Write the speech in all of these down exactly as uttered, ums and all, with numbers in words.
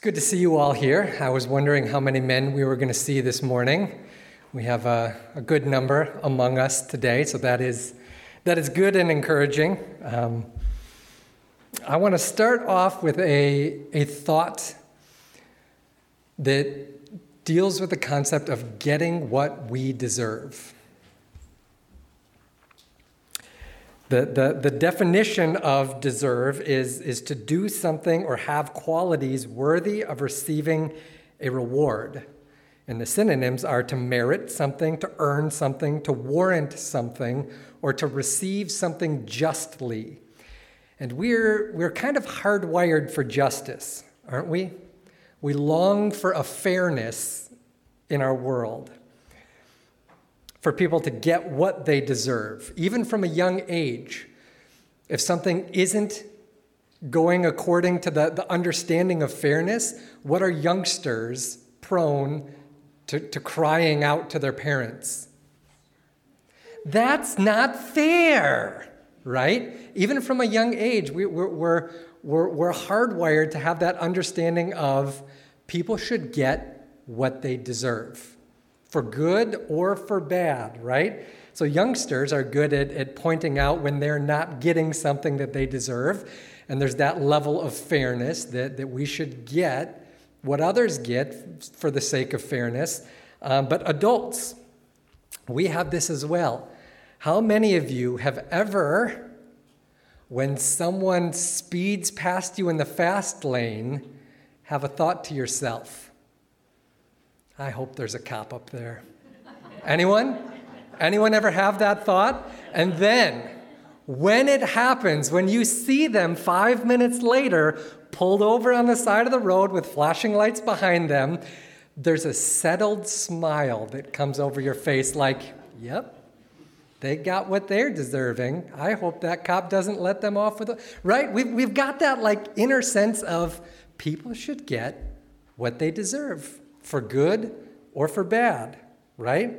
good to see you all here. I was wondering how many men we were going to see this morning. We have a, a good number among us today, so that is that is good and encouraging. Um, I want to start off with a, a thought that deals with the concept of getting what we deserve. The, the, the definition of deserve is, is to do something or have qualities worthy of receiving a reward. And the synonyms are to merit something, to earn something, to warrant something, or to receive something justly. And we're, we're kind of hardwired for justice, aren't we? We long for a fairness in our world, for people to get what they deserve, even from a young age. If something isn't going according to the, the understanding of fairness, what are youngsters prone to, to crying out to their parents? That's not fair, right? Even from a young age, we, we're, we're, we're, we're hardwired to have that understanding of people should get what they deserve, for good or for bad, right? So youngsters are good at, at pointing out when they're not getting something that they deserve. And there's that level of fairness that, that we should get what others get for the sake of fairness. Um, but adults, we have this as well. How many of you have ever, when someone speeds past you in the fast lane, have a thought to yourself, I hope there's a cop up there. Anyone? Anyone ever have that thought? And then, when it happens, when you see them five minutes later, pulled over on the side of the road with flashing lights behind them, there's a settled smile that comes over your face like, yep, they got what they're deserving. I hope that cop doesn't let them off with a... Right? We've, we've got that like inner sense of people should get what they deserve, for good or for bad, right?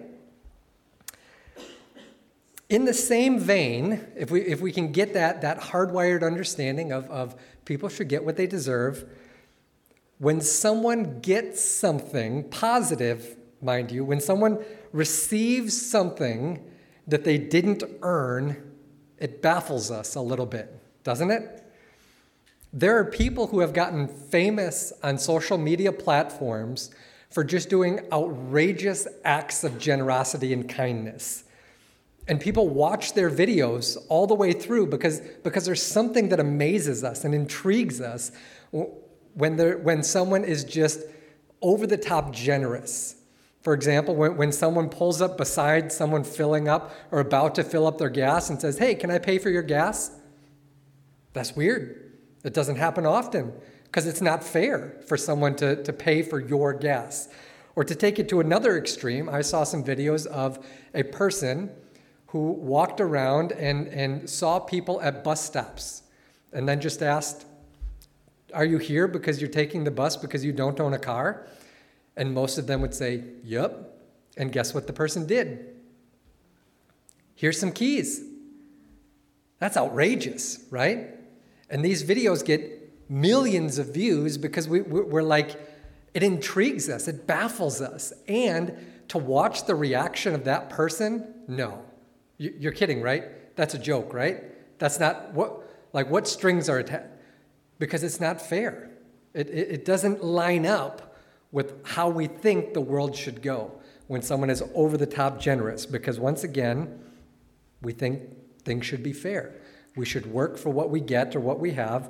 In the same vein, if we if we can get that, that hardwired understanding of, of people should get what they deserve, when someone gets something positive, mind you, when someone receives something that they didn't earn, it baffles us a little bit, doesn't it? There are people who have gotten famous on social media platforms for just doing outrageous acts of generosity and kindness. And people watch their videos all the way through because, because there's something that amazes us and intrigues us when, when someone is just over-the-top generous. For example, when, when someone pulls up beside someone filling up or about to fill up their gas and says, hey, can I pay for your gas? That's weird. It doesn't happen often, because it's not fair for someone to, to pay for your gas. Or to take it to another extreme, I saw some videos of a person who walked around and, and saw people at bus stops and then just asked, are you here because you're taking the bus because you don't own a car? And most of them would say, yep. And guess what the person did? Here's some keys. That's outrageous, right? And these videos get millions of views because we, we're like, it intrigues us, it baffles us. And to watch the reaction of that person, no. You're kidding, right? That's a joke, right? That's not, what, like what strings are attached? Because it's not fair. It, it, it doesn't line up with how we think the world should go when someone is over the top generous. Because once again, we think things should be fair. We should work for what we get or what we have.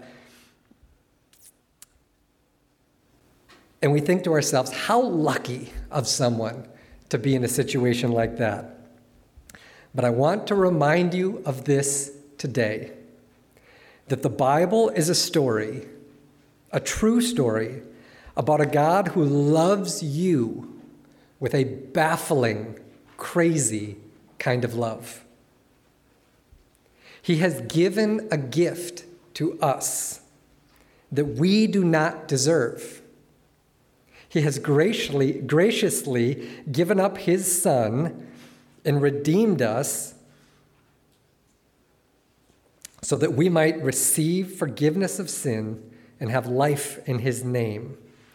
And we think to ourselves, how lucky of someone to be in a situation like that. But I want to remind you of this today, that the Bible is a story, a true story, about a God who loves you with a baffling, crazy kind of love. He has given a gift to us that we do not deserve. He has graciously, graciously given up his Son and redeemed us so that we might receive forgiveness of sin and have life in his name.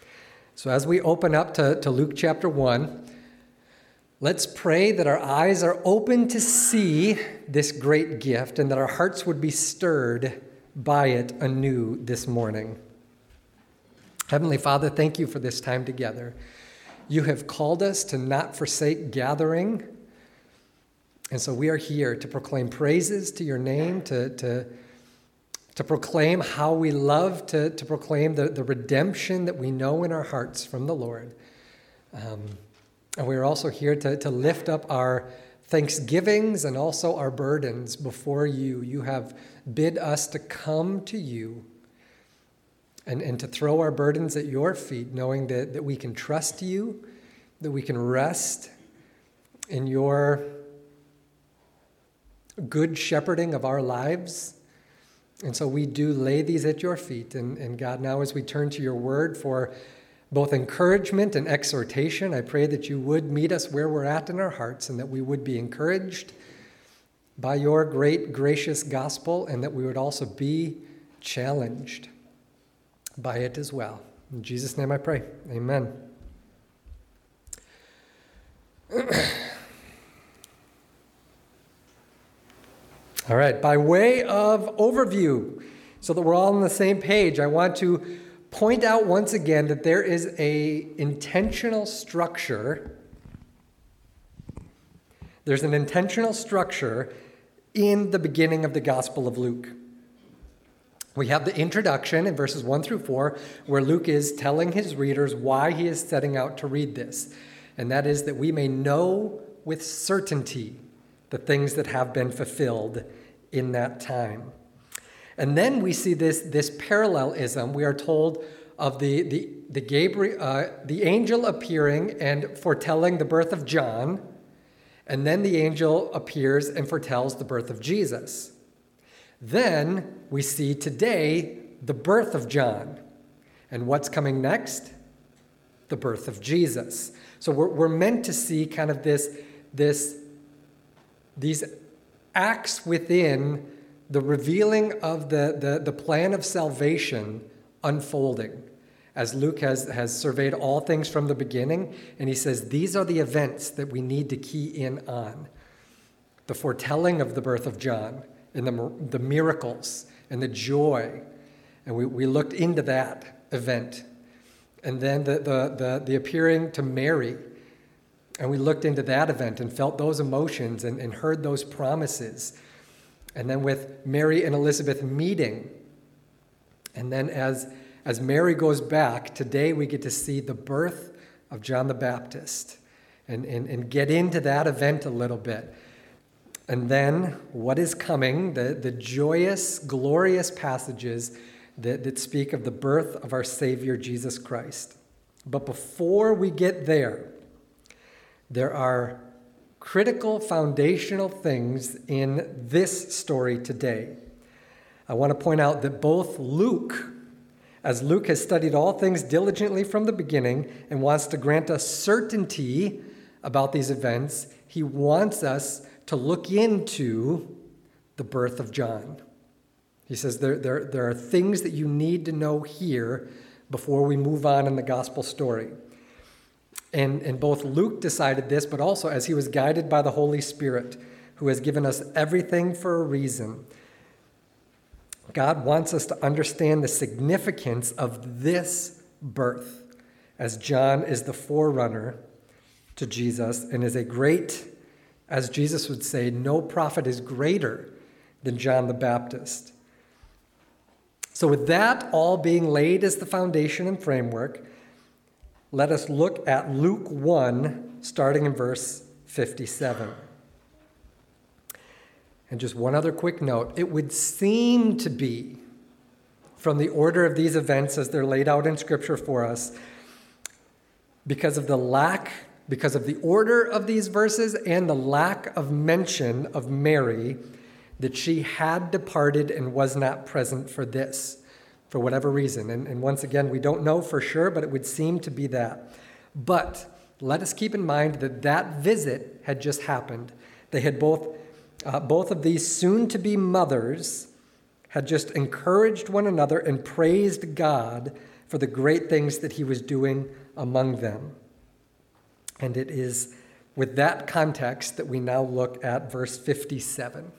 So as we open up to, to Luke chapter one, let's pray that our eyes are open to see this great gift and that our hearts would be stirred by it anew this morning. Heavenly Father, thank you for this time together. You have called us to not forsake gathering, and so we are here to proclaim praises to your name, to, to, to proclaim how we love to, to proclaim the, the redemption that we know in our hearts from the Lord. Um, and we are also here to, to lift up our thanksgivings and also our burdens before you. You have bid us to come to you and, and to throw our burdens at your feet, knowing that, that we can trust you, that we can rest in your good shepherding of our lives. And so we do lay these at your feet. And, and God, now as we turn to your word for both encouragement and exhortation, I pray that you would meet us where we're at in our hearts and that we would be encouraged by your great, gracious gospel and that we would also be challenged by it as well. In Jesus' name I pray. Amen. All right, by way of overview, so that we're all on the same page, I want to point out once again that there is a intentional structure. There's an intentional structure in the beginning of the Gospel of Luke. We have the introduction in verses one through four, where Luke is telling his readers why he is setting out to read this. And that is that we may know with certainty the things that have been fulfilled in that time. And then we see this, this parallelism. We are told of the, the, the, Gabriel, uh, the angel appearing and foretelling the birth of John, and then the angel appears and foretells the birth of Jesus. Then we see today the birth of John. And what's coming next? The birth of Jesus. So we're, we're meant to see kind of this, this, these acts within the revealing of the, the, the plan of salvation unfolding, as Luke has, has surveyed all things from the beginning, and he says these are the events that we need to key in on. The foretelling of the birth of John, and the, the miracles, and the joy, and we, we looked into that event. And then the, the, the, the appearing to Mary, and we looked into that event and felt those emotions and, and heard those promises. And then with Mary and Elizabeth meeting. And then as, as Mary goes back, today we get to see the birth of John the Baptist and, and, and get into that event a little bit. And then what is coming, the, the joyous, glorious passages that, that speak of the birth of our Savior, Jesus Christ. But before we get there, there are critical foundational things in this story today. I want to point out that both Luke, as Luke has studied all things diligently from the beginning and wants to grant us certainty about these events, he wants us to look into the birth of John. He says there, there, there are things that you need to know here before we move on in the gospel story. And, and both Luke decided this, but also as he was guided by the Holy Spirit, who has given us everything for a reason. God wants us to understand the significance of this birth, as John is the forerunner to Jesus and is a great, as Jesus would say, no prophet is greater than John the Baptist. So with that all being laid as the foundation and framework, let us look at Luke one, starting in verse fifty-seven. And just one other quick note. It would seem to be, from the order of these events as they're laid out in Scripture for us, because of the lack, because of the order of these verses and the lack of mention of Mary, that she had departed and was not present for this, for whatever reason. And, and once again, we don't know for sure, but it would seem to be that. But let us keep in mind that that visit had just happened. They had both, uh, both of these soon-to-be mothers had just encouraged one another and praised God for the great things that he was doing among them. And it is with that context that we now look at verse fifty-seven.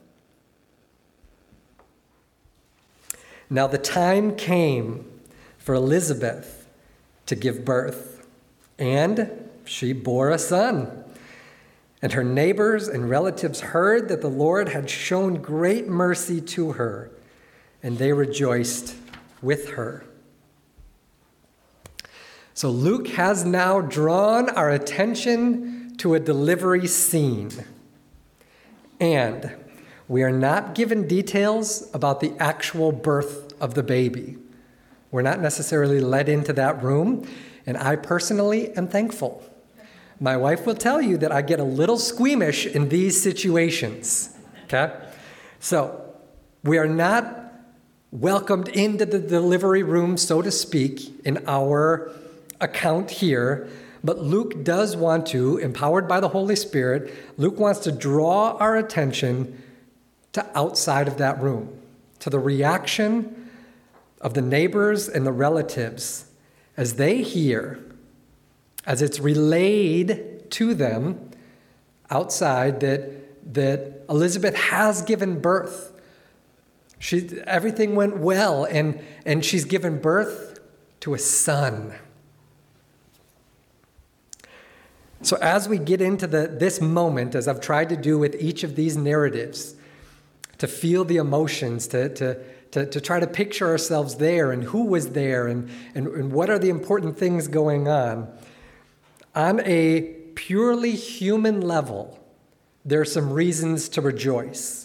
Now the time came for Elizabeth to give birth, and she bore a son. And her neighbors and relatives heard that the Lord had shown great mercy to her, and they rejoiced with her. So Luke has now drawn our attention to a delivery scene. And we are not given details about the actual birth of the baby. We're not necessarily led into that room, and I personally am thankful. My wife will tell you that I get a little squeamish in these situations, okay? So we are not welcomed into the delivery room, so to speak, in our account here, but Luke does want to, empowered by the Holy Spirit, Luke wants to draw our attention to outside of that room, to the reaction of the neighbors and the relatives as they hear, as it's relayed to them outside that, that Elizabeth has given birth. She, everything went well, and, and she's given birth to a son. So as we get into the, this moment, as I've tried to do with each of these narratives, to feel the emotions, to, to, to, to try to picture ourselves there and who was there and, and, and what are the important things going on, on a purely human level, there are some reasons to rejoice.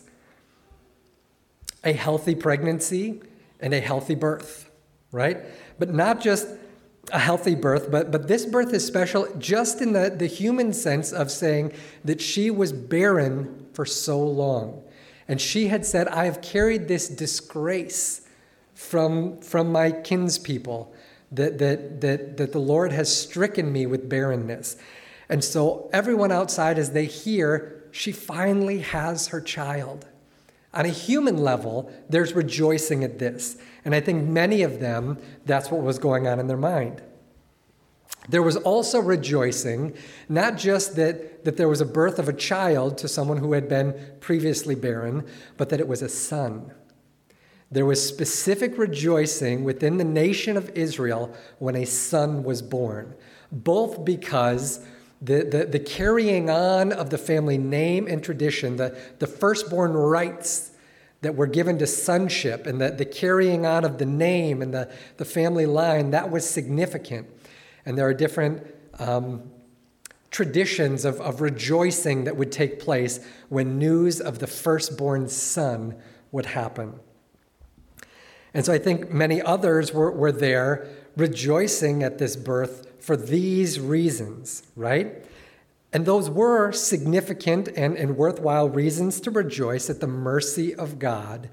A healthy pregnancy and a healthy birth, right? But not just a healthy birth, but, but this birth is special just in the, the human sense of saying that she was barren for so long. And she had said, I have carried this disgrace from, from my kinspeople, that, that, that, that the Lord has stricken me with barrenness. And so everyone outside, as they hear, she finally has her child. On a human level, there's rejoicing at this. And I think many of them, that's what was going on in their mind. There was also rejoicing, not just that, that there was a birth of a child to someone who had been previously barren, but that it was a son. There was specific rejoicing within the nation of Israel when a son was born, both because the, the, the carrying on of the family name and tradition, the, the firstborn rights that were given to sonship, and the, the carrying on of the name and the, the family line, that was significant. And there are different um, traditions of, of rejoicing that would take place when news of the firstborn son would happen. And so I think many others were, were there rejoicing at this birth for these reasons, right? And those were significant and, and worthwhile reasons to rejoice at the mercy of God.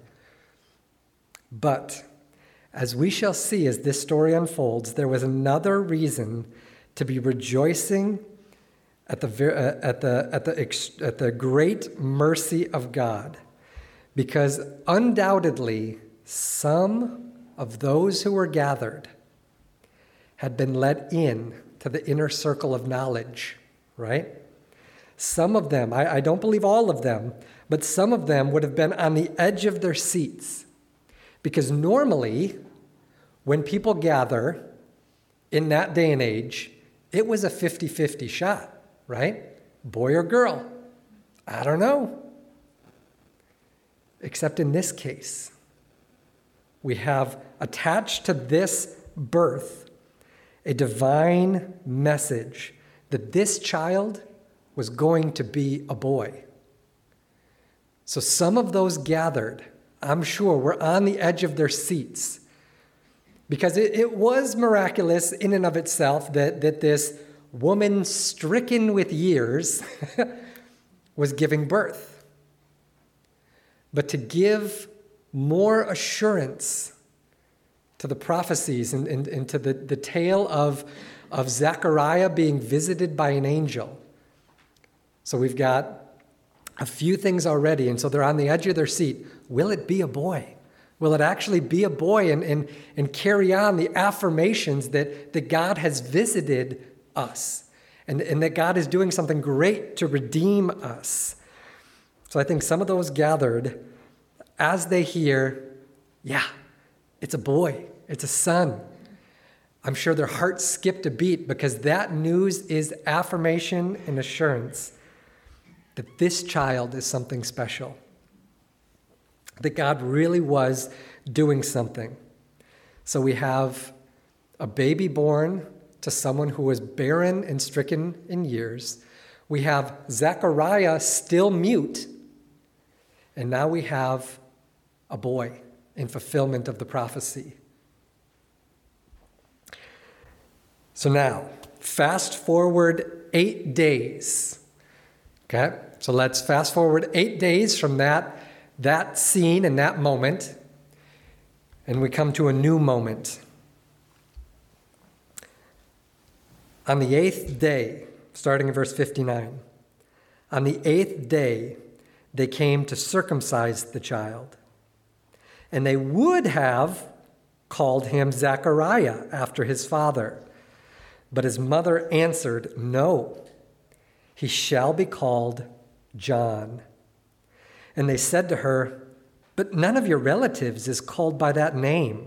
But as we shall see as this story unfolds, there was another reason to be rejoicing at the, uh, at the, at the, at the great mercy of God, because undoubtedly some of those who were gathered had been let in to the inner circle of knowledge, right? Some of them, I, I don't believe all of them, but some of them would have been on the edge of their seats. Because normally, when people gather in that day and age, it was a fifty-fifty shot, right? Boy or girl? I don't know. Except in this case, we have attached to this birth a divine message that this child was going to be a boy. So some of those gathered, I'm sure, were on the edge of their seats, because it, it was miraculous in and of itself that, that this woman stricken with years was giving birth. But to give more assurance to the prophecies and, and, and to the, the tale of, of Zechariah being visited by an angel. So we've got a few things already, and so they're on the edge of their seat. Will it be a boy? Will it actually be a boy and, and, and carry on the affirmations that, that God has visited us and, and that God is doing something great to redeem us? So I think some of those gathered, as they hear, yeah, it's a boy, it's a son, I'm sure their hearts skipped a beat, because that news is affirmation and assurance that this child is something special, that God really was doing something. So we have a baby born to someone who was barren and stricken in years. We have Zechariah still mute. And now we have a boy in fulfillment of the prophecy. So now, fast forward eight days. Okay, so let's fast forward eight days from that, that scene and that moment, and we come to a new moment. On the eighth day, starting in verse fifty-nine, on the eighth day, they came to circumcise the child. And they would have called him Zechariah after his father. But his mother answered, "No, he shall be called John." And they said to her, "But none of your relatives is called by that name."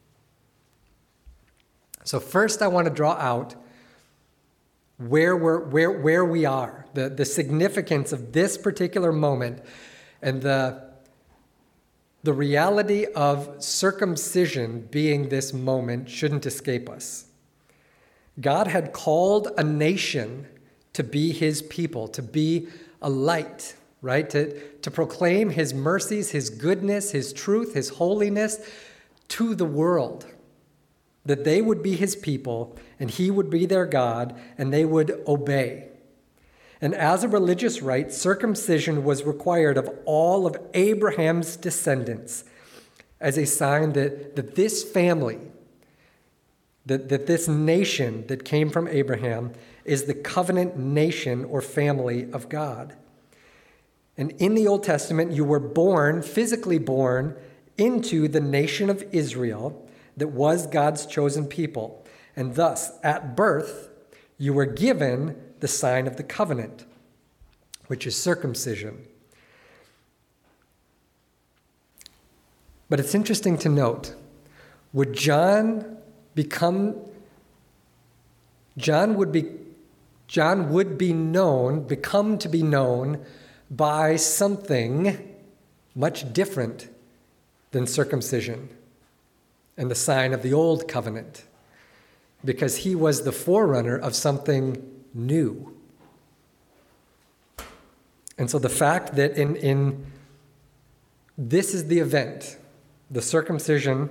So first I want to draw out where we're, where, where we are, the, the significance of this particular moment, and the, the reality of circumcision being this moment shouldn't escape us. God had called a nation to be his people, to be a light, right? To, to proclaim his mercies, his goodness, his truth, his holiness to the world. That they would be his people, and he would be their God, and they would obey. And as a religious rite, circumcision was required of all of Abraham's descendants as a sign that, that this family, that, that this nation that came from Abraham is the covenant nation or family of God. And in the Old Testament, you were born, physically born, into the nation of Israel that was God's chosen people. And thus, at birth, you were given the sign of the covenant, which is circumcision. But it's interesting to note, would John become, John would be, John would be known, become to be known by something much different than circumcision and the sign of the old covenant, because he was the forerunner of something new. And so the fact that in, in this is the event, the circumcision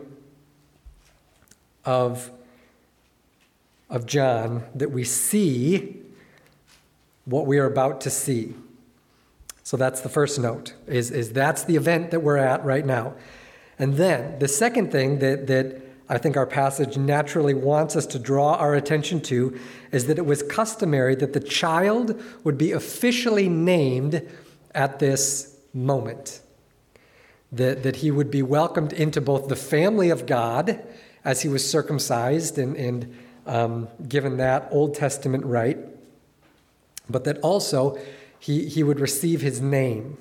of, of John, that we see what we are about to see. So that's the first note, is, is that's the event that we're at right now. And then the second thing that, that I think our passage naturally wants us to draw our attention to is that it was customary that the child would be officially named at this moment. That, that he would be welcomed into both the family of God as he was circumcised and, and um, given that Old Testament rite, but that also he, he would receive his name.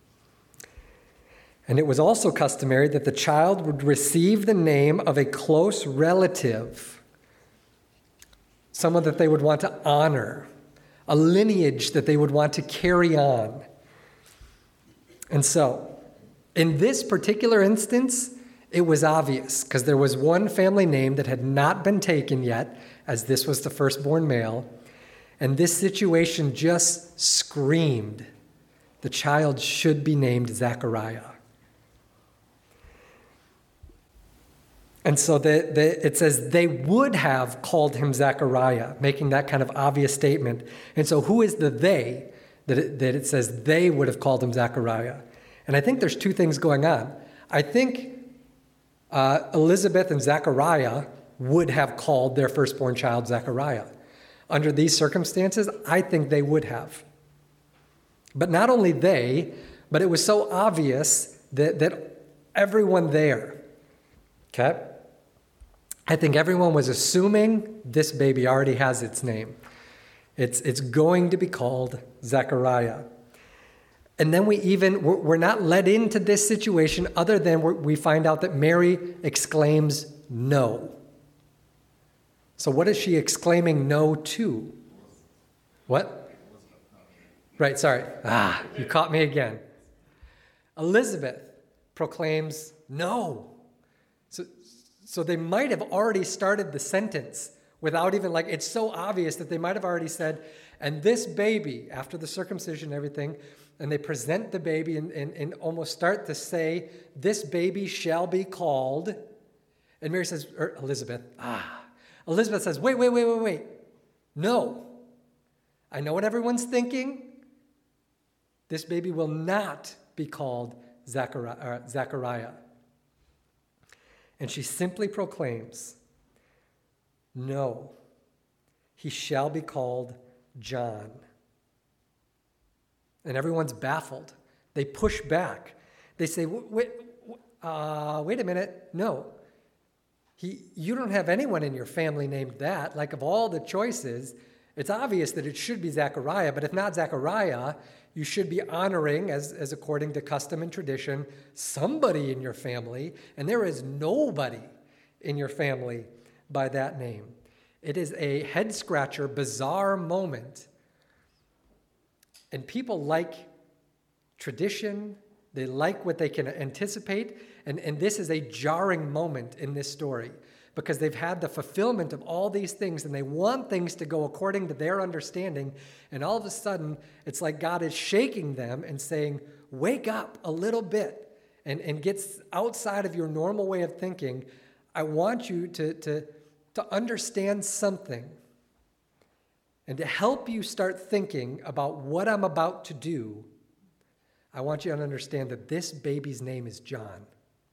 And it was also customary that the child would receive the name of a close relative, someone that they would want to honor, a lineage that they would want to carry on. And so, in this particular instance, it was obvious, because there was one family name that had not been taken yet, as this was the firstborn male, and this situation just screamed, the child should be named Zechariah. And so the, the, it says they would have called him Zechariah, making that kind of obvious statement. And so who is the they that it, that it says they would have called him Zechariah? And I think there's two things going on. I think uh, Elizabeth and Zechariah would have called their firstborn child Zechariah. Under these circumstances, I think they would have. But not only they, but it was so obvious that, that everyone there, okay? I think everyone was assuming this baby already has its name. It's, it's going to be called Zechariah. And then we even, we're, we're not led into this situation other than we find out that Mary exclaims no. So what is she exclaiming no to? What? Right, sorry. Ah, you caught me again. Elizabeth proclaims no. So, so they might have already started the sentence without even, like, it's so obvious that they might have already said, and this baby, after the circumcision and everything, and they present the baby and, and, and almost start to say, this baby shall be called. And Mary says, or Elizabeth, ah. Elizabeth says, wait, wait, wait, wait, wait. No. I know what everyone's thinking. This baby will not be called Zechariah. Zechariah. And she simply proclaims, no, he shall be called John. And everyone's baffled. They push back. They say, wait, uh, wait a minute. No, he, you don't have anyone in your family named that. Like, of all the choices, it's obvious that it should be Zechariah. But if not Zechariah, you should be honoring, as, as according to custom and tradition, somebody in your family. And there is nobody in your family by that name. It is a head-scratcher, bizarre moment. And people like tradition. They like what they can anticipate. And, and this is a jarring moment in this story because they've had the fulfillment of all these things and they want things to go according to their understanding. And all of a sudden, it's like God is shaking them and saying, wake up a little bit and, and get outside of your normal way of thinking. I want you to, to, to understand something. And to help you start thinking about what I'm about to do, I want you to understand that this baby's name is John.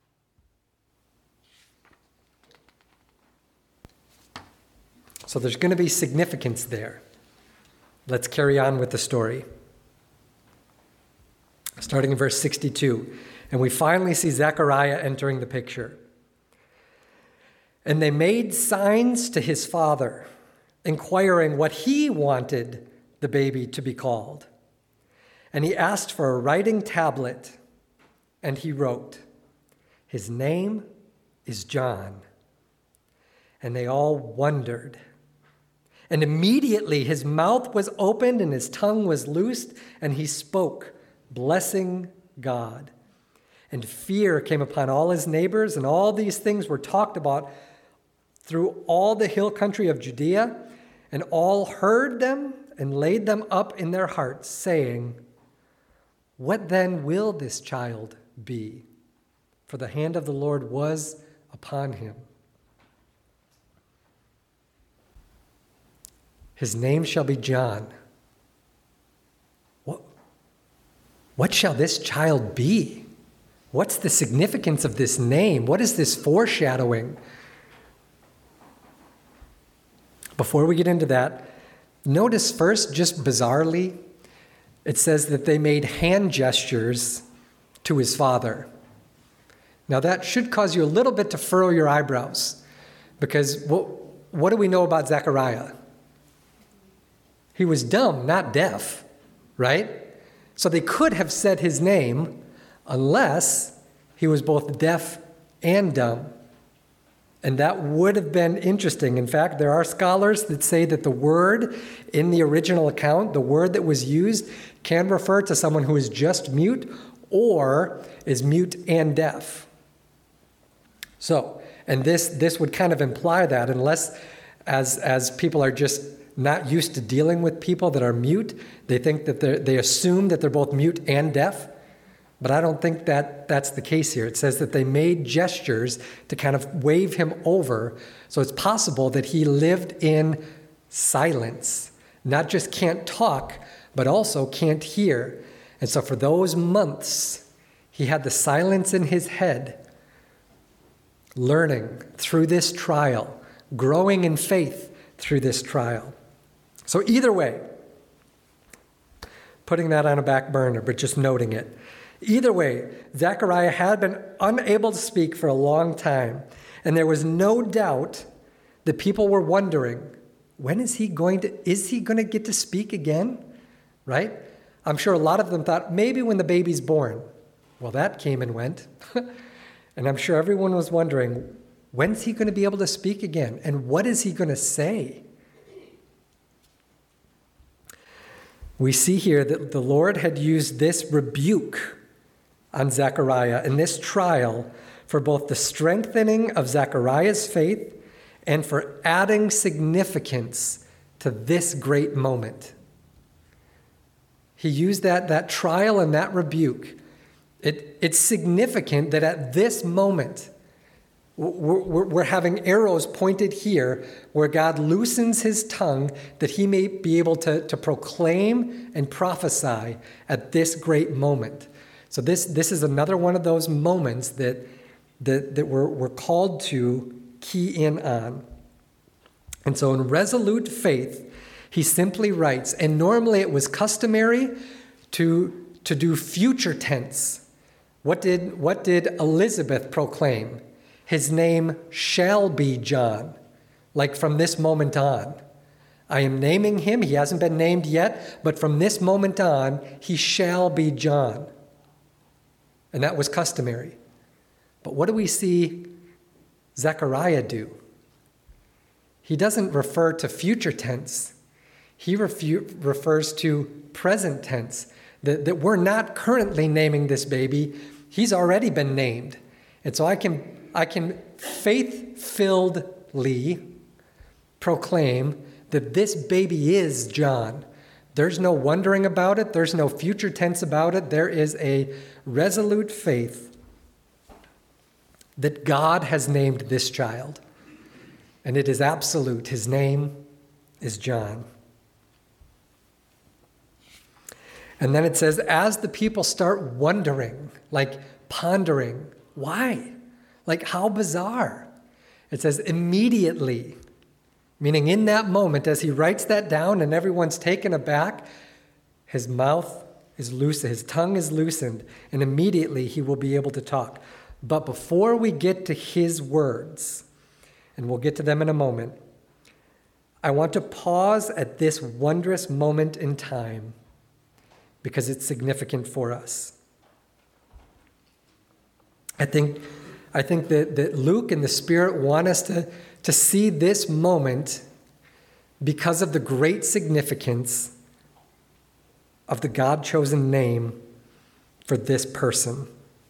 So there's going to be significance there. Let's carry on with the story. Starting in verse sixty-two. And we finally see Zechariah entering the picture. And they made signs to his father, inquiring what he wanted the baby to be called. And he asked for a writing tablet, and he wrote, his name is John. And they all wondered. And immediately his mouth was opened and his tongue was loosed, and he spoke, blessing God. And fear came upon all his neighbors, and all these things were talked about through all the hill country of Judea, and all heard them and laid them up in their hearts, saying, what then will this child be? For the hand of the Lord was upon him. His name shall be John. What, what shall this child be? What's the significance of this name? What is this foreshadowing? Before we get into that, notice first, just bizarrely, it says that they made hand gestures to his father. Now that should cause you a little bit to furrow your eyebrows, because what, what do we know about Zechariah? He was dumb, not deaf, right? So they could have said his name unless he was both deaf and dumb. And that would have been interesting. In fact, there are scholars that say that the word in the original account, the word that was used, can refer to someone who is just mute or is mute and deaf. So, and this this would kind of imply that unless as as people are just not used to dealing with people that are mute, they think that they they assume that they're both mute and deaf. But I don't think that that's the case here. It says that they made gestures to kind of wave him over. So it's possible that he lived in silence, not just can't talk, but also can't hear. And so for those months, he had the silence in his head, learning through this trial, growing in faith through this trial. So either way, putting that on a back burner, but just noting it. Either way, Zechariah had been unable to speak for a long time, and there was no doubt that people were wondering, when is he going to, is he going to get to speak again? Right? I'm sure a lot of them thought, maybe when the baby's born. Well, that came and went. And I'm sure everyone was wondering, when's he going to be able to speak again? And what is he going to say? We see here that the Lord had used this rebuke on Zechariah in this trial for both the strengthening of Zechariah's faith and for adding significance to this great moment. He used that, that trial and that rebuke. It, it's significant that at this moment, we're, we're, we're having arrows pointed here where God loosens his tongue that he may be able to, to proclaim and prophesy at this great moment. So this, this is another one of those moments that, that, that we're, we're called to key in on. And so in resolute faith, he simply writes, and normally it was customary to, to do future tense. What did, what did Elizabeth proclaim? His name shall be John, like from this moment on. I am naming him. He hasn't been named yet, but from this moment on, he shall be John. And that was customary. But what do we see Zechariah do? He doesn't refer to future tense. He refu- refers to present tense, that, that we're not currently naming this baby. He's already been named. And so I can, I can faith-filledly proclaim that this baby is John. There's no wondering about it. There's no future tense about it. There is a resolute faith that God has named this child. And it is absolute. His name is John. And then it says, as the people start wondering, like pondering, why? Like how bizarre. It says immediately, meaning in that moment, as he writes that down and everyone's taken aback, his mouth is loose, his tongue is loosened, and immediately he will be able to talk. But before we get to his words, and we'll get to them in a moment, I want to pause at this wondrous moment in time because it's significant for us. I think, I think that, that Luke and the Spirit want us to, to see this moment because of the great significance of the God-chosen name for this person.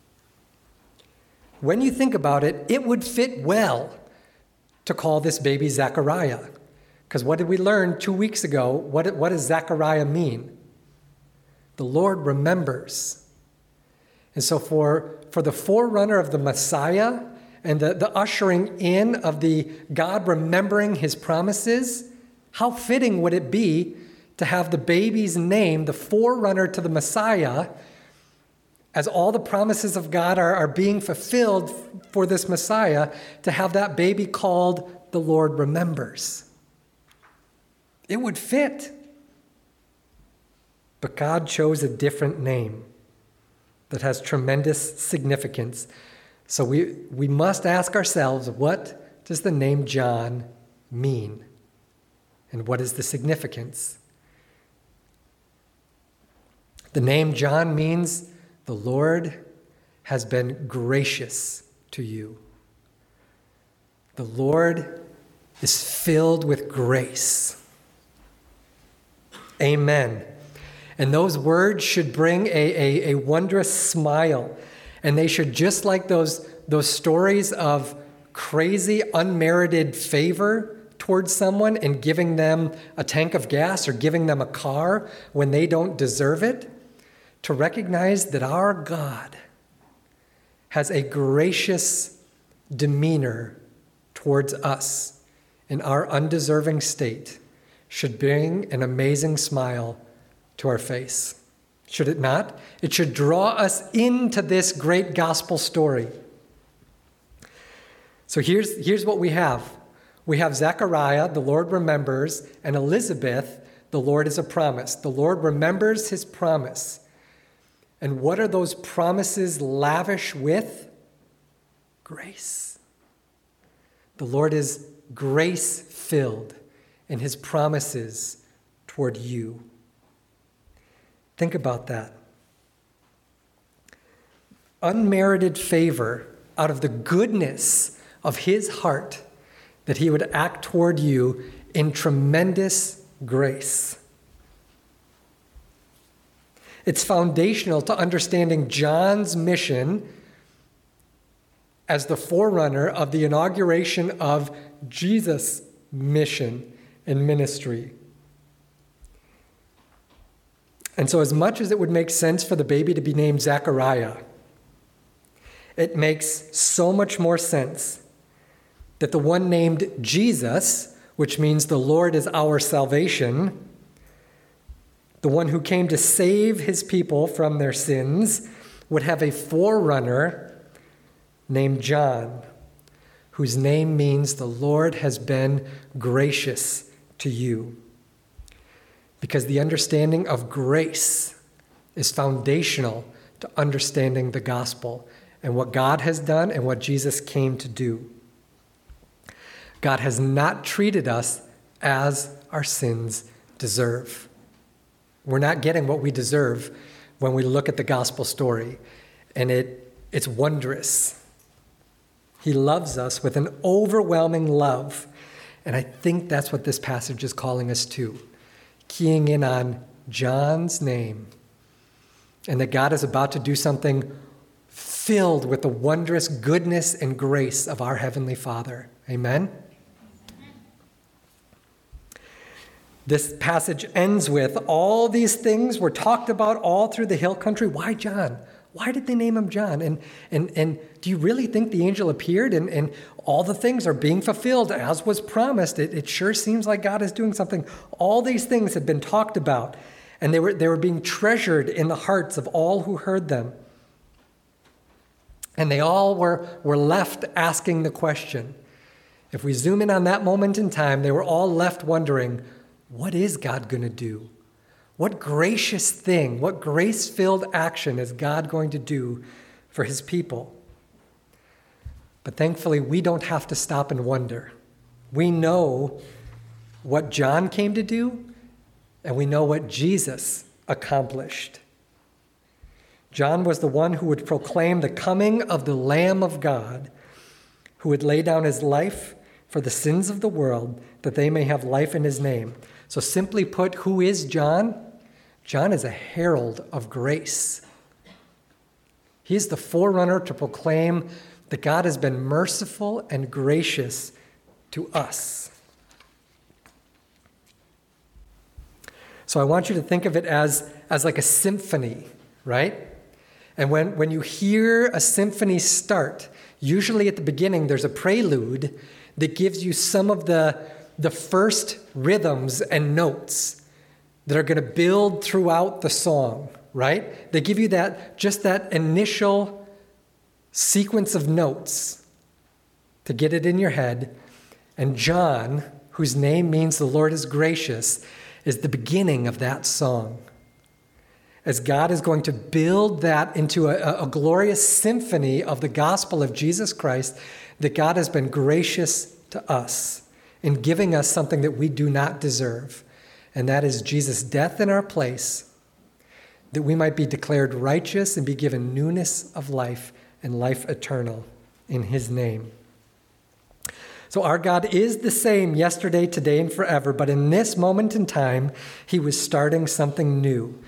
When you think about it, it would fit well to call this baby Zechariah. Because what did we learn two weeks ago? What, what does Zechariah mean? The Lord remembers. And so for, for the forerunner of the Messiah and the, the ushering in of the God remembering his promises, how fitting would it be to have the baby's name, the forerunner to the Messiah, as all the promises of God are, are being fulfilled for this Messiah, to have that baby called the Lord remembers. It would fit. But God chose a different name that has tremendous significance. So we, we must ask ourselves, what does the name John mean? And what is the significance? The name John means the Lord has been gracious to you. The Lord is filled with grace. Amen. And those words should bring a, a, a wondrous smile. And they should, just like those, those stories of crazy, unmerited favor towards someone and giving them a tank of gas or giving them a car when they don't deserve it, to recognize that our God has a gracious demeanor towards us in our undeserving state should bring an amazing smile to our face. Should it not? It should draw us into this great gospel story. So here's, here's what we have. We have Zechariah, the Lord remembers, and Elizabeth, the Lord is a promise. The Lord remembers his promise. And what are those promises lavish with? Grace. The Lord is grace-filled in his promises toward you. Think about that. Unmerited favor out of the goodness of his heart, that he would act toward you in tremendous grace. It's foundational to understanding John's mission as the forerunner of the inauguration of Jesus' mission and ministry. And so as much as it would make sense for the baby to be named Zechariah, it makes so much more sense that the one named Jesus, which means the Lord is our salvation, the one who came to save his people from their sins, would have a forerunner named John, whose name means the Lord has been gracious to you. Because the understanding of grace is foundational to understanding the gospel and what God has done and what Jesus came to do. God has not treated us as our sins deserve. We're not getting what we deserve when we look at the gospel story, and it, it's wondrous. He loves us with an overwhelming love, and I think that's what this passage is calling us to, keying in on John's name, and that God is about to do something filled with the wondrous goodness and grace of our Heavenly Father. Amen? This passage ends with all these things were talked about all through the hill country. Why John? Why did they name him John? And and and do you really think the angel appeared and, and all the things are being fulfilled as was promised? It, it sure seems like God is doing something. All these things had been talked about, and they were they were being treasured in the hearts of all who heard them. And they all were, were left asking the question. If we zoom in on that moment in time, they were all left wondering, what is God going to do? What gracious thing, what grace-filled action is God going to do for his people? But thankfully, we don't have to stop and wonder. We know what John came to do, and we know what Jesus accomplished. John was the one who would proclaim the coming of the Lamb of God, who would lay down his life for the sins of the world, that they may have life in his name. So simply put, who is John? John is a herald of grace. He is the forerunner to proclaim that God has been merciful and gracious to us. So I want you to think of it as, as like a symphony, right? And when, when you hear a symphony start, usually at the beginning there's a prelude that gives you some of the, the first rhythms and notes that are going to build throughout the song, right? They give you that just that initial sequence of notes to get it in your head. And John, whose name means the Lord is gracious, is the beginning of that song. As God is going to build that into a, a glorious symphony of the gospel of Jesus Christ, that God has been gracious to us in giving us something that we do not deserve. And that is Jesus' death in our place, that we might be declared righteous and be given newness of life and life eternal in his name. So our God is the same yesterday, today, and forever, but in this moment in time, he was starting something new.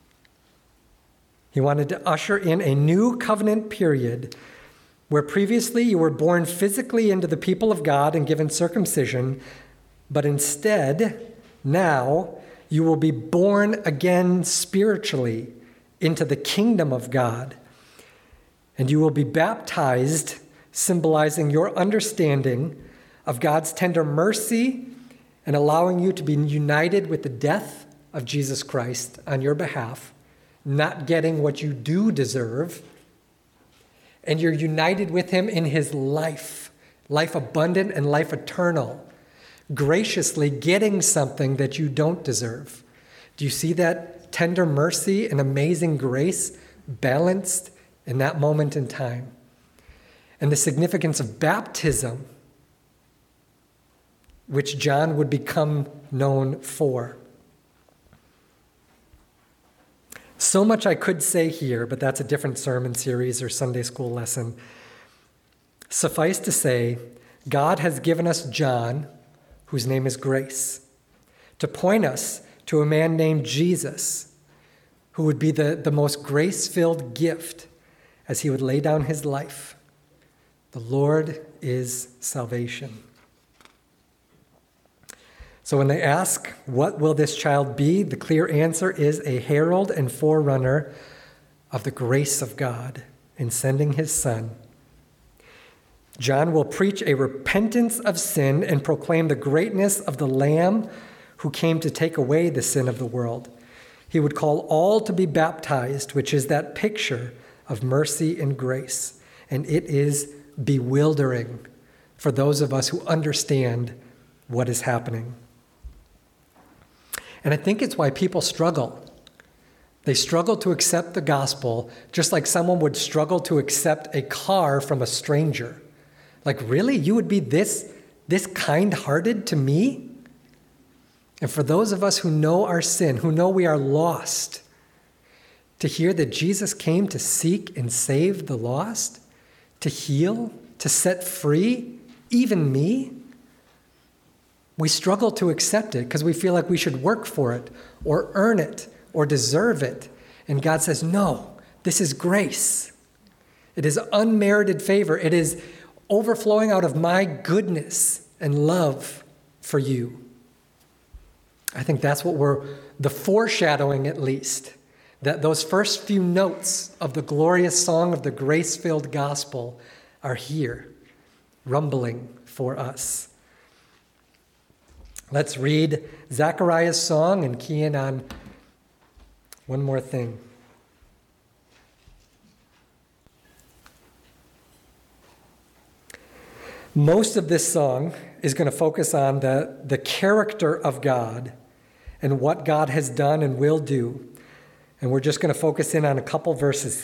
He wanted to usher in a new covenant period where previously you were born physically into the people of God and given circumcision, but instead, now, you will be born again spiritually into the kingdom of God, and you will be baptized, symbolizing your understanding of God's tender mercy and allowing you to be united with the death of Jesus Christ on your behalf, not getting what you do deserve, and you're united with him in his life, life abundant and life eternal, graciously getting something that you don't deserve. Do you see that tender mercy and amazing grace balanced in that moment in time. And the significance of baptism, which John would become known for. So much I could say here, but that's a different sermon series or Sunday school lesson. Suffice to say, God has given us John, whose name is Grace, to point us to a man named Jesus, who would be the, the most grace-filled gift as he would lay down his life. The Lord is salvation. So when they ask, what will this child be? The clear answer is a herald and forerunner of the grace of God in sending his Son. John will preach a repentance of sin and proclaim the greatness of the Lamb who came to take away the sin of the world. He would call all to be baptized, which is that picture of mercy and grace. And it is bewildering for those of us who understand what is happening. And I think it's why people struggle. They struggle to accept the gospel, just like someone would struggle to accept a car from a stranger. Like, really? You would be this, this kind-hearted to me? And for those of us who know our sin, who know we are lost, to hear that Jesus came to seek and save the lost, to heal, to set free, even me, we struggle to accept it because we feel like we should work for it or earn it or deserve it. And God says, no, this is grace. It is unmerited favor. It is overflowing out of my goodness and love for you. I think that's what we're, the foreshadowing at least, that those first few notes of the glorious song of the grace-filled gospel are here, rumbling for us. Let's read Zechariah's song and key in on one more thing. Most of this song is going to focus on the, the character of God and what God has done and will do. And we're just going to focus in on a couple verses.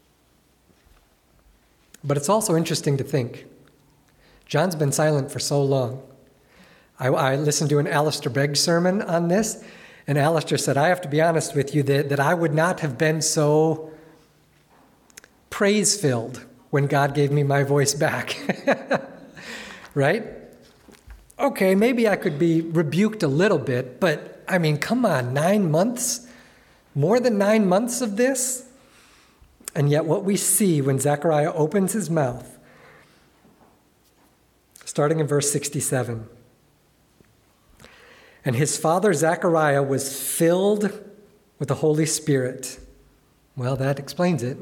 But it's also interesting to think. John's been silent for so long. I, I listened to an Alistair Begg sermon on this, and Alistair said, I have to be honest with you that, that I would not have been so praise-filled when God gave me my voice back. Right? Okay, maybe I could be rebuked a little bit, but I mean, come on, nine months? More than nine months of this? And yet what we see when Zechariah opens his mouth, starting in verse sixty-seven, and his father Zechariah was filled with the Holy Spirit. Well, that explains it.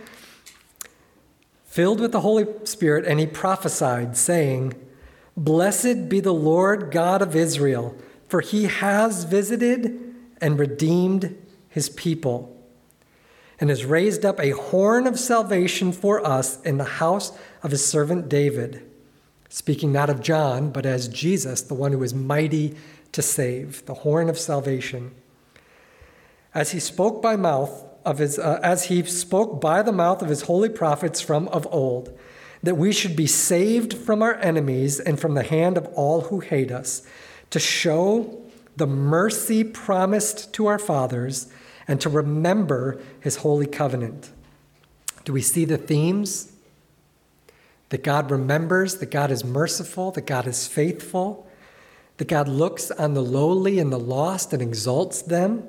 Filled with the Holy Spirit, and he prophesied, saying, Blessed be the Lord God of Israel, for he has visited and redeemed his people, and has raised up a horn of salvation for us in the house of his servant David. Speaking not of John, but as Jesus, the one who is mighty to save, the horn of salvation. As he spoke by mouth of his, uh, as he spoke by the mouth of his holy prophets from of old, that we should be saved from our enemies and from the hand of all who hate us, to show the mercy promised to our fathers and to remember his holy covenant. Do we see the themes? That God remembers, that God is merciful, that God is faithful, that God looks on the lowly and the lost and exalts them.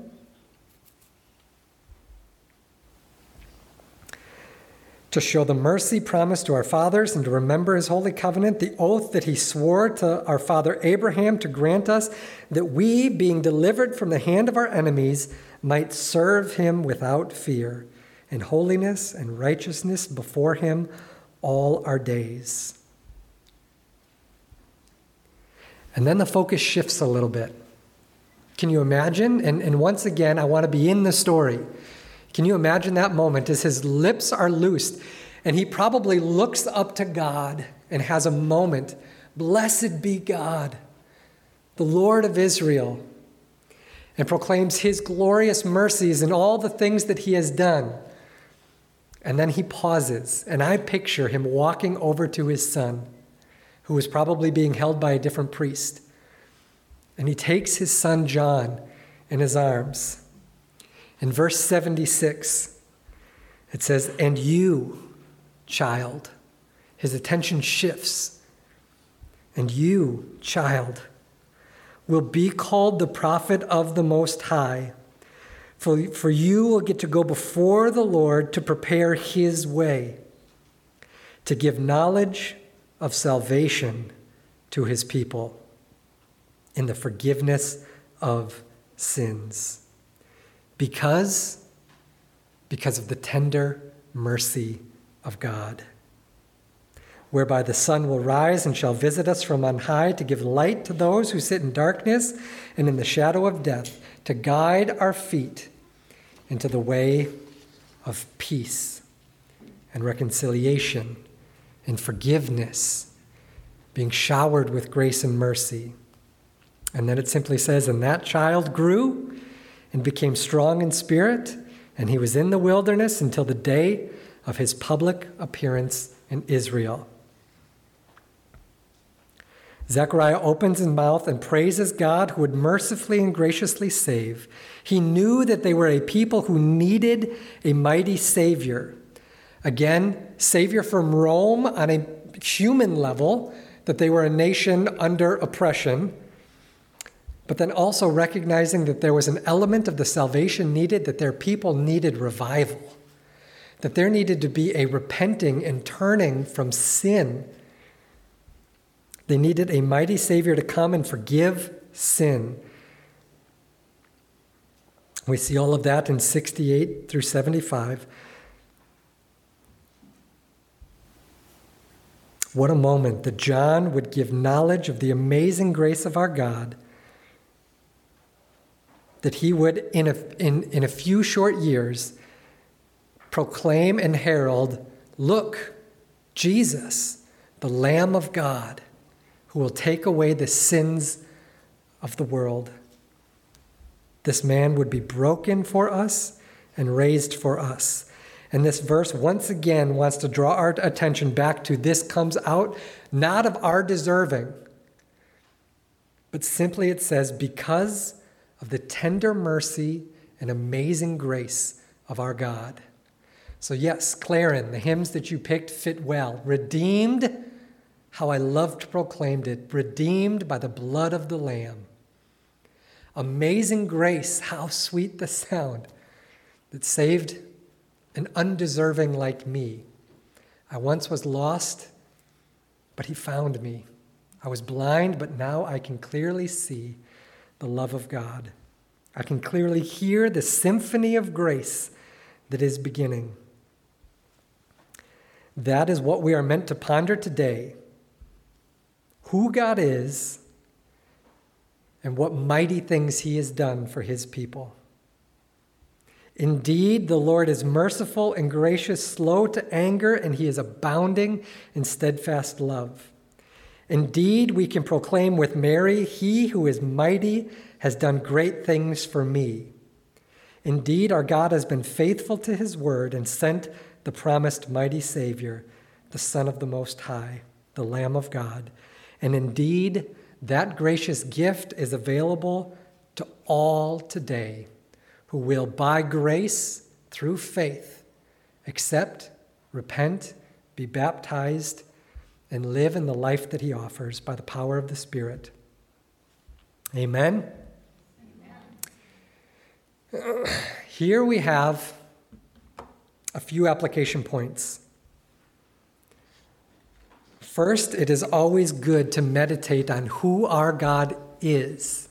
To show the mercy promised to our fathers and to remember his holy covenant, the oath that he swore to our father Abraham to grant us, that we, being delivered from the hand of our enemies, might serve him without fear, in holiness and righteousness before him all our days. And then the focus shifts a little bit. Can you imagine? And, and once again, I want to be in the story. Can you imagine that moment as his lips are loosed and he probably looks up to God and has a moment, blessed be God, the Lord of Israel, and proclaims his glorious mercies and all the things that he has done. And then he pauses, and I picture him walking over to his son, who was probably being held by a different priest. And he takes his son John in his arms. In verse seventy-six, it says, "And you, child," his attention shifts, "and you, child, will be called the prophet of the Most High. For, for you will get to go before the Lord to prepare his way, to give knowledge of salvation to his people in the forgiveness of sins. Because, because of the tender mercy of God, whereby the sun will rise and shall visit us from on high to give light to those who sit in darkness and in the shadow of death, to guide our feet into the way of peace and reconciliation and forgiveness, being showered with grace and mercy." And then it simply says, "And that child grew and became strong in spirit, and he was in the wilderness until the day of his public appearance in Israel." Zechariah opens his mouth and praises God who would mercifully and graciously save. He knew that they were a people who needed a mighty Savior. Again, Savior from Rome on a human level, that they were a nation under oppression, but then also recognizing that there was an element of the salvation needed, that their people needed revival, that there needed to be a repenting and turning from sin. They needed a mighty Savior to come and forgive sin. We see all of that in sixty-eight through seventy-five. What a moment that John would give knowledge of the amazing grace of our God, that he would, in a, in, in a few short years, proclaim and herald, "Look, Jesus, the Lamb of God, who will take away the sins of the world." This man would be broken for us and raised for us. And this verse once again wants to draw our attention back to this comes out not of our deserving, but simply it says, because of the tender mercy and amazing grace of our God. So yes, Claren, the hymns that you picked fit well. Redeemed, how I loved proclaimed it, redeemed by the blood of the Lamb. Amazing grace, how sweet the sound that saved an undeserving like me. I once was lost, but he found me. I was blind, but now I can clearly see the love of God. I can clearly hear the symphony of grace that is beginning. That is what we are meant to ponder today. Who God is and what mighty things he has done for his people. Indeed, the Lord is merciful and gracious, slow to anger, and he is abounding in steadfast love. Indeed, we can proclaim with Mary, "He who is mighty has done great things for me." Indeed, our God has been faithful to his word and sent the promised mighty Savior, the Son of the Most High, the Lamb of God. And indeed, that gracious gift is available to all today who will, by grace, through faith, accept, repent, be baptized, and live in the life that he offers by the power of the Spirit. Amen? Amen. Here we have a few application points. First, it is always good to meditate on who our God is.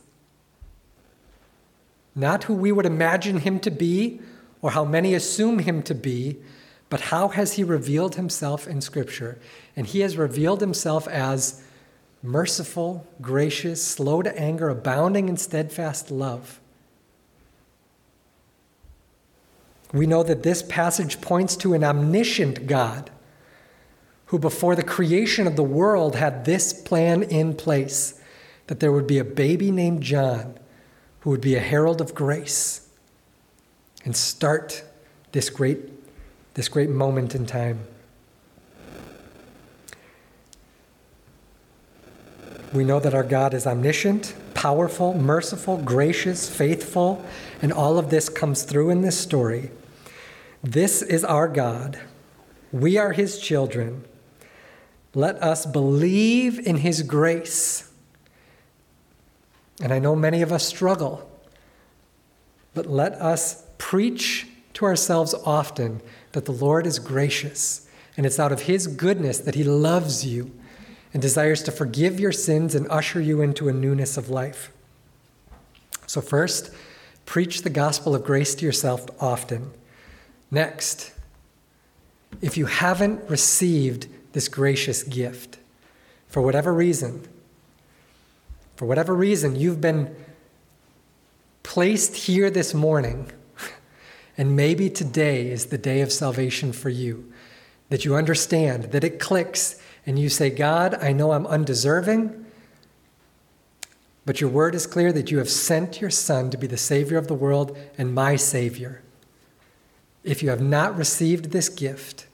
Not who we would imagine him to be or how many assume him to be, but how has he revealed himself in Scripture? And he has revealed himself as merciful, gracious, slow to anger, abounding in steadfast love. We know that this passage points to an omniscient God who before the creation of the world had this plan in place, that there would be a baby named John who would be a herald of grace and start this great this great moment in time. We know that our God is omniscient, powerful, merciful, gracious, faithful, and all of this comes through in this story. This is our God. We are his children. Let us believe in his grace. And I know many of us struggle, but let us preach to ourselves often that the Lord is gracious, and it's out of his goodness that he loves you and desires to forgive your sins and usher you into a newness of life. So first, preach the gospel of grace to yourself often. Next, if you haven't received this gracious gift, for whatever reason, for whatever reason you've been placed here this morning, and maybe today is the day of salvation for you, that you understand, that it clicks, and you say, God, I know I'm undeserving, but your word is clear that you have sent your Son to be the Savior of the world and my Savior. If you have not received this gift,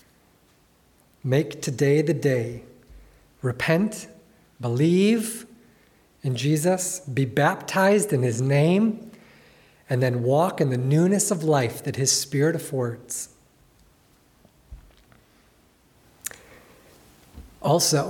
make today the day. Repent, believe in Jesus, be baptized in his name, and then walk in the newness of life that his Spirit affords. Also,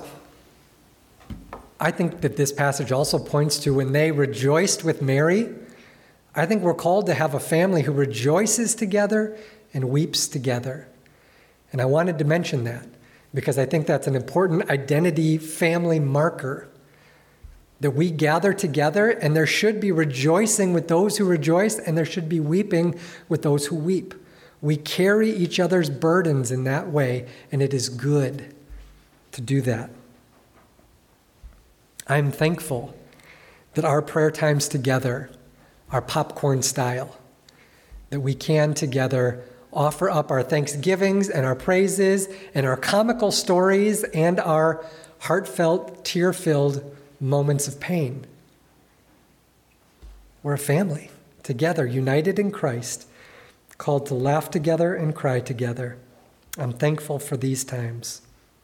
I think that this passage also points to when they rejoiced with Mary, I think we're called to have a family who rejoices together and weeps together. And I wanted to mention that because I think that's an important identity family marker, that we gather together and there should be rejoicing with those who rejoice and there should be weeping with those who weep. We carry each other's burdens in that way, and it is good to do that. I'm thankful that our prayer times together are popcorn style, that we can together offer up our thanksgivings and our praises and our comical stories and our heartfelt, tear-filled moments of pain. We're a family together, united in Christ, called to laugh together and cry together. I'm thankful for these times.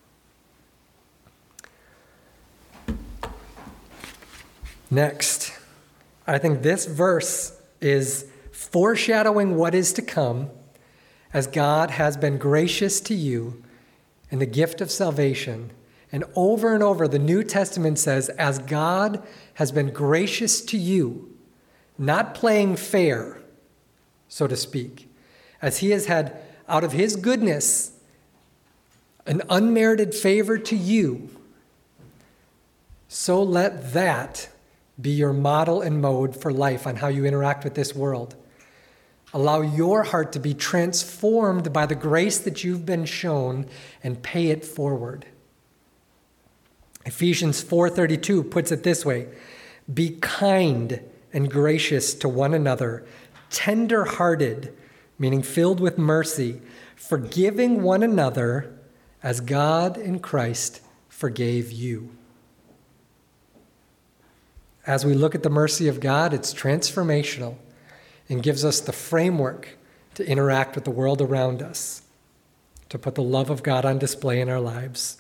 Next, I think this verse is foreshadowing what is to come as God has been gracious to you in the gift of salvation. And over and over, the New Testament says, as God has been gracious to you, not playing fair, so to speak, as he has had out of his goodness an unmerited favor to you, so let that be your model and mode for life on how you interact with this world. Allow your heart to be transformed by the grace that you've been shown and pay it forward. Ephesians four thirty-two puts it this way: be kind and gracious to one another, tender-hearted, meaning filled with mercy, forgiving one another as God in Christ forgave you. As we look at the mercy of God, it's transformational and gives us the framework to interact with the world around us, to put the love of God on display in our lives.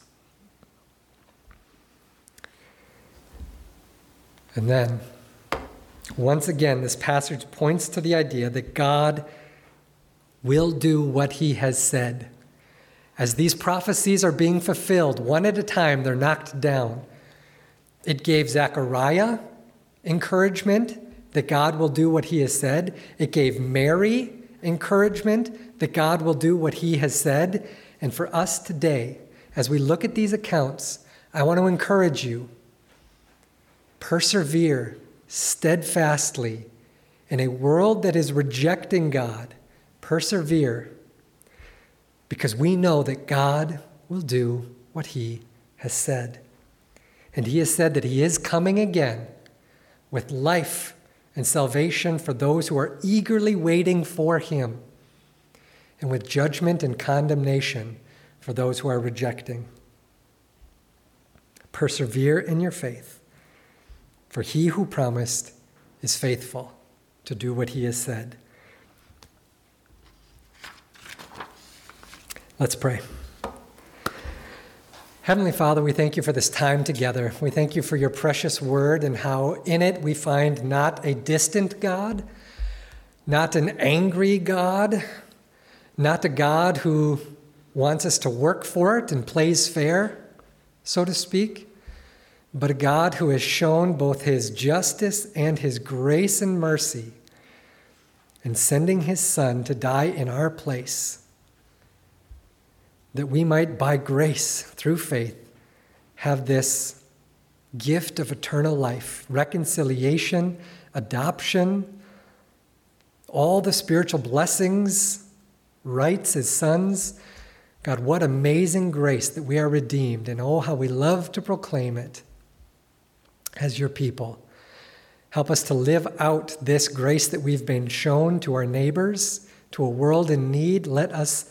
And then, once again, this passage points to the idea that God will do what he has said. As these prophecies are being fulfilled, one at a time, they're knocked down. It gave Zechariah encouragement that God will do what he has said. It gave Mary encouragement that God will do what he has said. And for us today, as we look at these accounts, I want to encourage you, persevere steadfastly in a world that is rejecting God. Persevere, because we know that God will do what he has said. And he has said that he is coming again with life and salvation for those who are eagerly waiting for him, and with judgment and condemnation for those who are rejecting. Persevere in your faith, for he who promised is faithful to do what he has said. Let's pray. Heavenly Father, we thank you for this time together. We thank you for your precious word and how in it we find not a distant God, not an angry God, not a God who wants us to work for it and plays fair, so to speak, but a God who has shown both his justice and his grace and mercy in sending his Son to die in our place, that we might, by grace, through faith, have this gift of eternal life, reconciliation, adoption, all the spiritual blessings, rights as sons. God, what amazing grace that we are redeemed, and oh, how we love to proclaim it as your people. Help us to live out this grace that we've been shown to our neighbors, to a world in need. Let us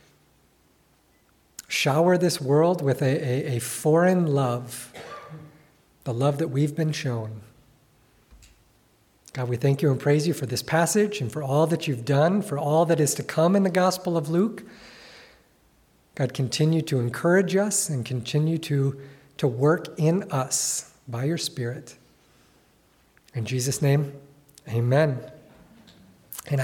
shower this world with a, a, a foreign love, the love that we've been shown. God, we thank you and praise you for this passage and for all that you've done, for all that is to come in the Gospel of Luke. God, continue to encourage us and continue to, to work in us by your Spirit. In Jesus' name, amen.